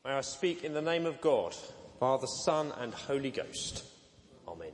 May I speak in the name of God, Father, Son and Holy Ghost. Amen.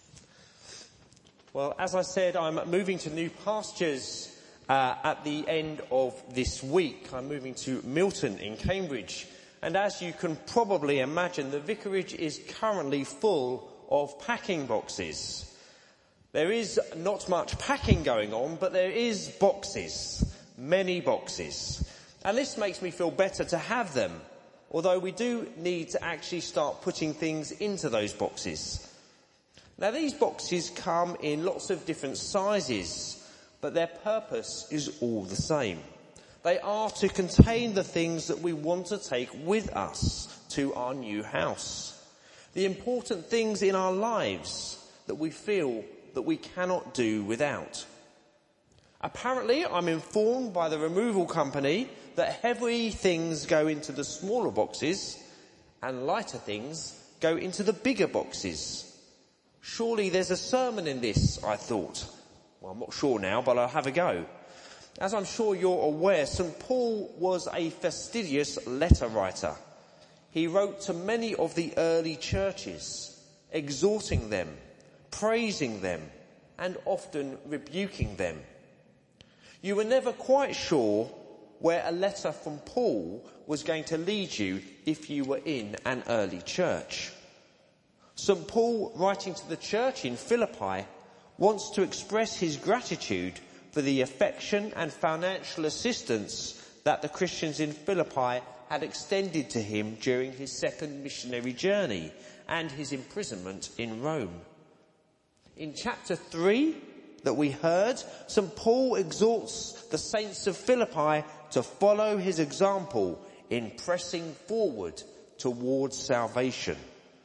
Well, as I said, I'm moving to new pastures at the end of this week. I'm moving to Milton in Cambridge. And as you can probably imagine, the vicarage is currently full of packing boxes. There is not much packing going on, but there is boxes, many boxes. And this makes me feel better to have them, although we do need to actually start putting things into those boxes. Now, these boxes come in lots of different sizes, but their purpose is all the same. They are to contain the things that we want to take with us to our new house. The important things in our lives that we feel that we cannot do without. Apparently, I'm informed by the removal company that heavy things go into the smaller boxes and lighter things go into the bigger boxes. Surely there's a sermon in this, I thought. Well, I'm not sure now, but I'll have a go. As I'm sure you're aware, St. Paul was a fastidious letter writer. He wrote to many of the early churches, exhorting them, praising them, and often rebuking them. You were never quite sure where a letter from Paul was going to lead you if you were in an early church. St. Paul, writing to the church in Philippi, wants to express his gratitude for the affection and financial assistance that the Christians in Philippi had extended to him during his second missionary journey and his imprisonment in Rome. In chapter 3 that we heard, St. Paul exhorts the saints of Philippi to follow his example in pressing forward towards salvation.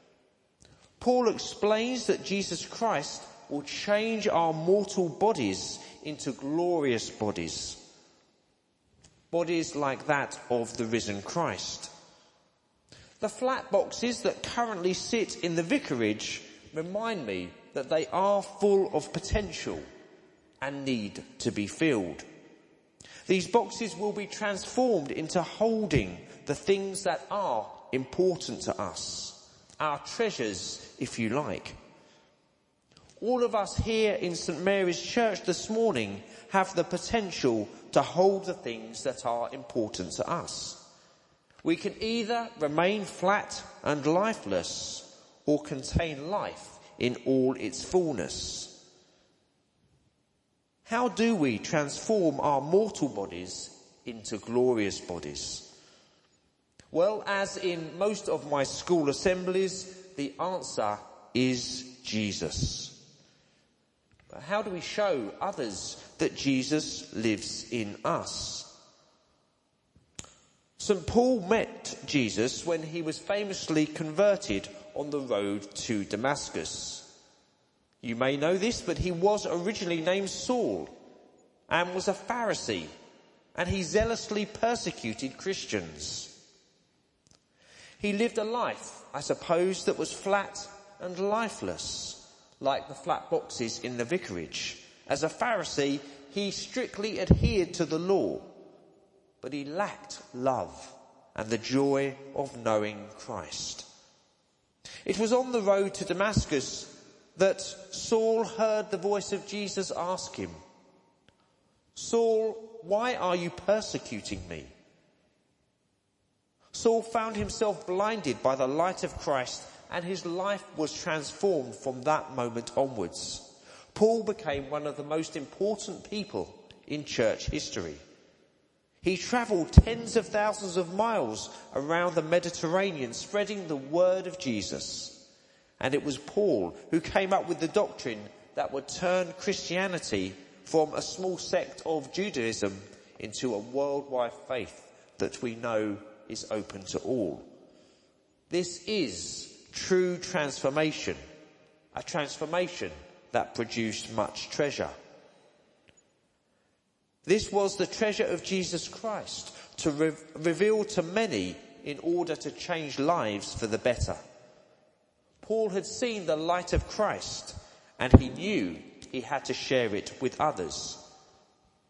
Paul explains that Jesus Christ will change our mortal bodies into glorious bodies. Bodies like that of the risen Christ. The flat boxes that currently sit in the vicarage remind me that they are full of potential and need to be filled. These boxes will be transformed into holding the things that are important to us, our treasures, if you like. All of us here in St. Mary's Church this morning have the potential to hold the things that are important to us. We can either remain flat and lifeless or contain life in all its fullness. How do we transform our mortal bodies into glorious bodies? Well, as in most of my school assemblies, the answer is Jesus. But how do we show others that Jesus lives in us? St. Paul met Jesus when he was famously converted on the road to Damascus. You may know this, but he was originally named Saul and was a Pharisee, and he zealously persecuted Christians. He lived a life, I suppose, that was flat and lifeless, like the flat boxes in the vicarage. As a Pharisee, he strictly adhered to the law, but he lacked love and the joy of knowing Christ. It was on the road to Damascus that Saul heard the voice of Jesus ask him, "Saul, why are you persecuting me?" Saul found himself blinded by the light of Christ, and his life was transformed from that moment onwards. Paul became one of the most important people in church history. He travelled tens of thousands of miles around the Mediterranean, spreading the word of Jesus. And it was Paul who came up with the doctrine that would turn Christianity from a small sect of Judaism into a worldwide faith that we know is open to all. This is true transformation, a transformation that produced much treasure. This was the treasure of Jesus Christ to reveal to many in order to change lives for the better. Paul had seen the light of Christ, and he knew he had to share it with others.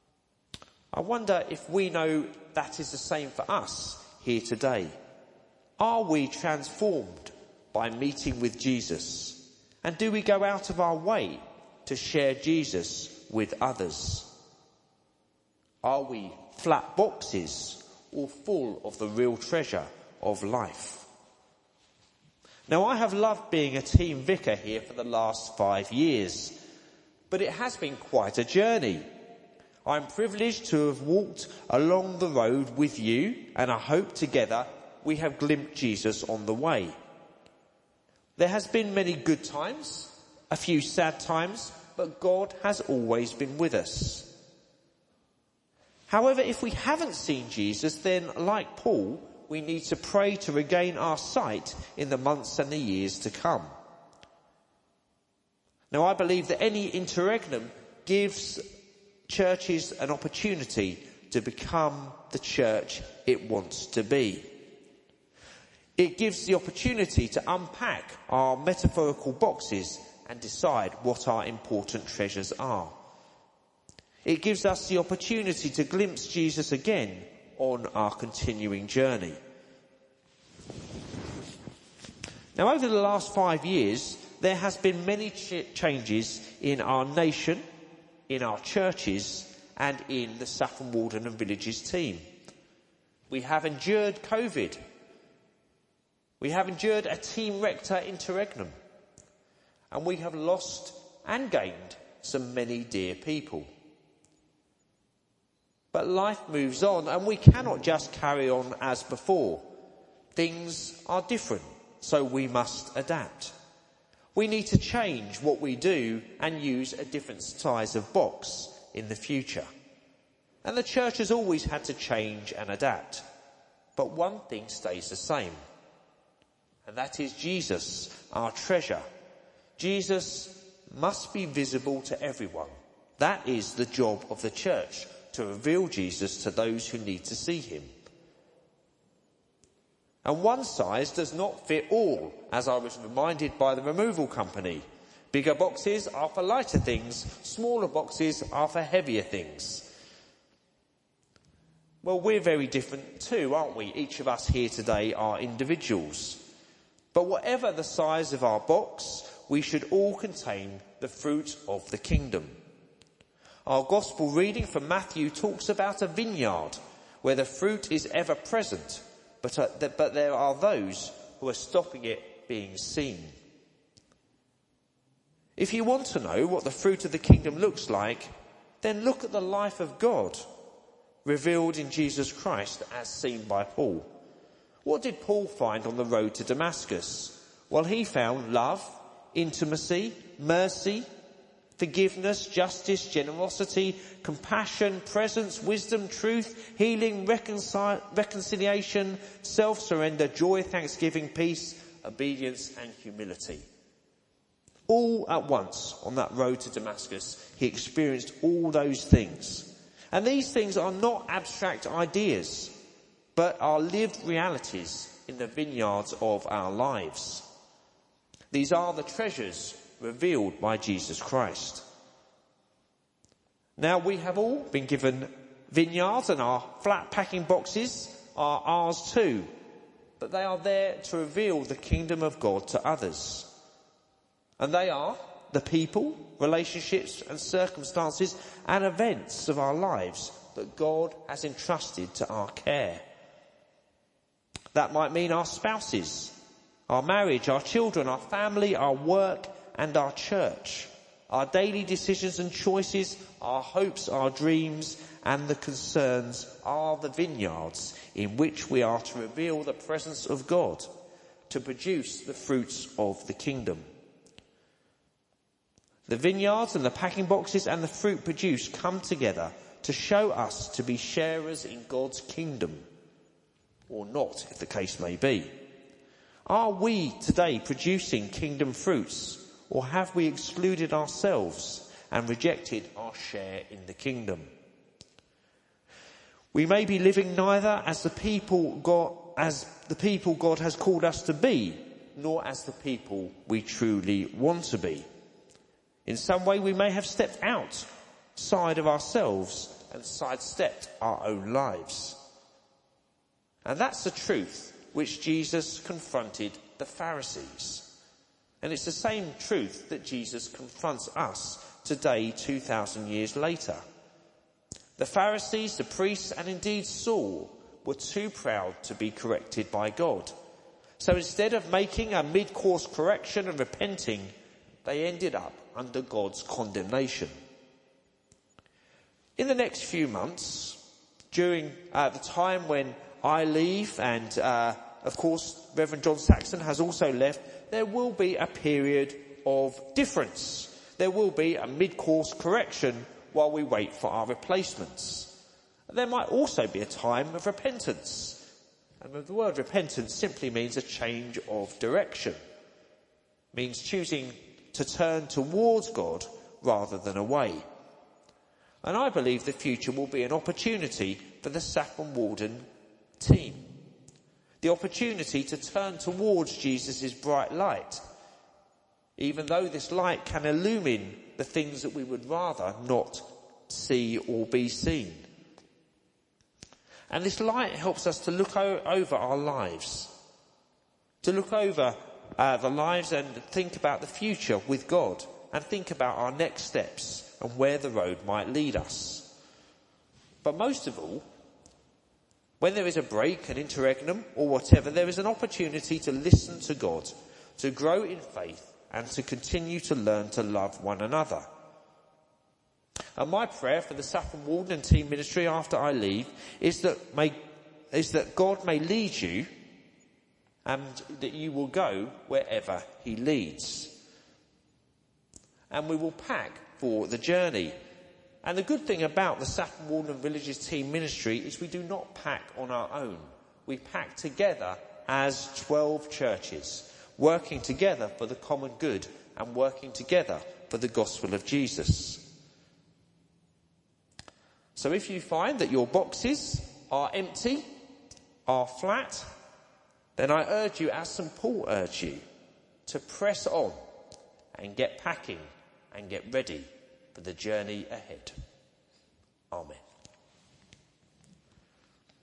I wonder if we know that is the same for us here today. Are we transformed by meeting with Jesus? And do we go out of our way to share Jesus with others? Are we flat boxes or full of the real treasure of life? Now, I have loved being a team vicar here for the last 5 years, but it has been quite a journey. I'm privileged to have walked along the road with you, and I hope together we have glimpsed Jesus on the way. There has been many good times, a few sad times, but God has always been with us. However, if we haven't seen Jesus, then like Paul, we need to pray to regain our sight in the months and the years to come. Now, I believe that any interregnum gives churches an opportunity to become the church it wants to be. It gives the opportunity to unpack our metaphorical boxes and decide what our important treasures are. It gives us the opportunity to glimpse Jesus again on our continuing journey. Now, over the last 5 years, there has been many changes in our nation, in our churches, and in the Saffron Walden and Villages team. We have endured COVID. We have endured a team rector interregnum. And we have lost and gained some many dear people. But life moves on, and we cannot just carry on as before. Things are different, so we must adapt. We need to change what we do and use a different size of box in the future. And the church has always had to change and adapt. But one thing stays the same, and that is Jesus, our treasure. Jesus must be visible to everyone. That is the job of the church, to reveal Jesus to those who need to see him. And one size does not fit all, as I was reminded by the removal company. Bigger boxes are for lighter things, smaller boxes are for heavier things. Well, we're very different too, aren't we? Each of us here today are individuals. But whatever the size of our box, we should all contain the fruit of the kingdom. Our gospel reading from Matthew talks about a vineyard where the fruit is ever present, but there are those who are stopping it being seen. If you want to know what the fruit of the kingdom looks like, then look at the life of God revealed in Jesus Christ as seen by Paul. What did Paul find on the road to Damascus? Well, he found love, intimacy, mercy, forgiveness, justice, generosity, compassion, presence, wisdom, truth, healing, reconciliation, self-surrender, joy, thanksgiving, peace, obedience and humility. All at once on that road to Damascus, he experienced all those things. And these things are not abstract ideas, but are lived realities in the vineyards of our lives. These are the treasures revealed by Jesus Christ. Now, we have all been given vineyards, and our flat packing boxes are ours too, but they are there to reveal the kingdom of God to others. And they are the people, relationships and circumstances and events of our lives that God has entrusted to our care. That might mean our spouses, our marriage, our children, our family, our work and our church, our daily decisions and choices, our hopes, our dreams and the concerns are the vineyards in which we are to reveal the presence of God, to produce the fruits of the kingdom. The vineyards and the packing boxes and the fruit produced come together to show us to be sharers in God's kingdom, or not, if the case may be. Are we today producing kingdom fruits, or have we excluded ourselves and rejected our share in the kingdom? We may be living neither as the people God has called us to be, nor as the people we truly want to be. In some way we may have stepped outside of ourselves and sidestepped our own lives. And that's the truth which Jesus confronted the Pharisees. And it's the same truth that Jesus confronts us today, 2,000 years later. The Pharisees, the priests, and indeed Saul were too proud to be corrected by God. So instead of making a mid-course correction and repenting, they ended up under God's condemnation. In the next few months, during the time when I leave and, of course, Reverend John Saxon has also left, there will be a period of difference. There will be a mid-course correction while we wait for our replacements. There might also be a time of repentance. And the word repentance simply means a change of direction. It means choosing to turn towards God rather than away. And I believe the future will be an opportunity for the Saffron Walden team. The opportunity to turn towards Jesus' bright light, even though this light can illumine the things that we would rather not see or be seen. And this light helps us to look over our lives, to look over the lives and think about the future with God, and think about our next steps and where the road might lead us. But most of all, when there is a break, an interregnum, or whatever, there is an opportunity to listen to God, to grow in faith, and to continue to learn to love one another. And my prayer for the Saffron Walden and team ministry after I leave is that God may lead you, and that you will go wherever he leads. And we will pack for the journey. And the good thing about the Saffron Walden Villages team ministry is we do not pack on our own. We pack together as 12 churches, working together for the common good and working together for the gospel of Jesus. So if you find that your boxes are empty, are flat, then I urge you, as St. Paul urged you, to press on and get packing and get ready for the journey ahead.